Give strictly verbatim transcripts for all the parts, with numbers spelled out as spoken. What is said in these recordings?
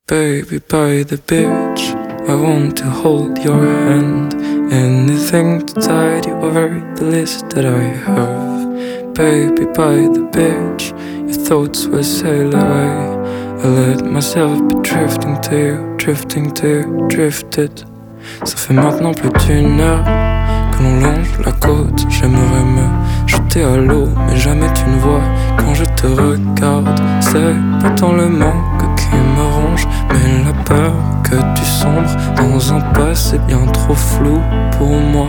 Baby by the beach, I want to hold your hand. Anything to tide you over the list that I have. Baby by the beach, your thoughts will sail away. I let myself be drifting to you, drifting to you, drifted. Ça fait maintenant plus d'une heure que l'on longe la côte. J'aimerais me jeter à l'eau, mais jamais tu ne vois quand je te regarde. C'est pas tant le manque qui me ronge, mais la peur que tu sombres dans un passé bien trop flou pour moi.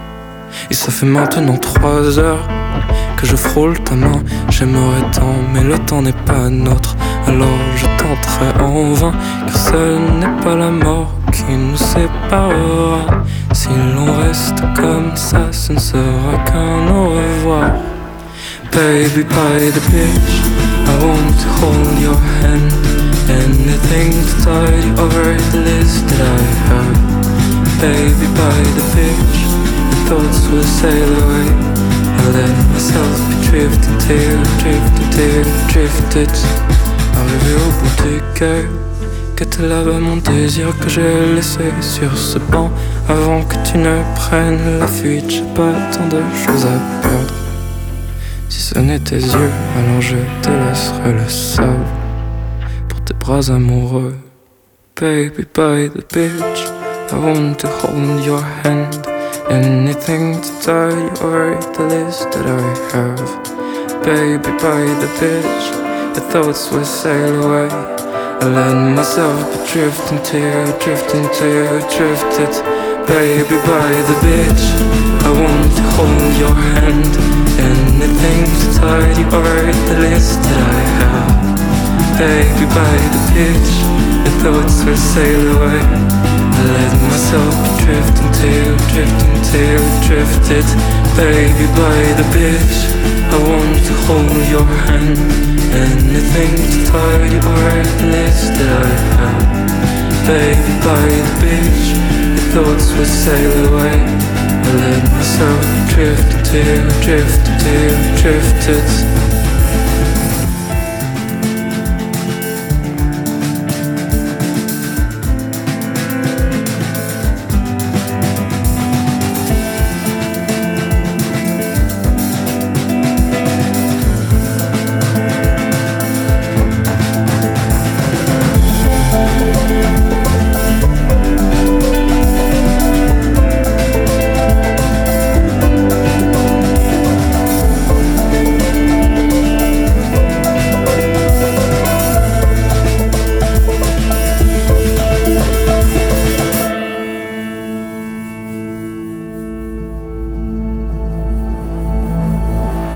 Et ça fait maintenant trois heures que je frôle ta main. J'aimerais tant, mais le temps n'est pas nôtre. Alors je tenterai en vain, car ce n'est pas la mort qui nous séparera. Si l'on reste comme ça, ce ne sera qu'un au revoir. Baby by the beach, I want to hold your hand. Anything to tide you over the list that I have. Baby by the beach, your thoughts will sail away. I let myself be drifting to you, drifting to you, drifted. Arrivé au bout du quai, qu'était là-bas mon désir que j'ai laissé sur ce banc. Avant que tu ne prennes la fuite, j'ai pas tant de choses à perdre. Si ce n'est tes yeux, alors je te laisserai le sable pour tes bras amoureux. Baby by the beach, I want to hold your hand. Anything to tie you over the list that I have. Baby by the beach, your thoughts will sail away. I let myself be drifting to you, drifting to you, drifted. Baby by the beach, I want to hold your hand. Anything to tide you over the list that I have. Baby by the beach, your thoughts will sail away. I let myself be drifting to you, drifting to you, drifted. Baby by the beach, I want to hold your hand. Anything to tide you over the list that I have. Baby by the beach, your thoughts will sail away. I let myself drift to you, drift to you, drifted.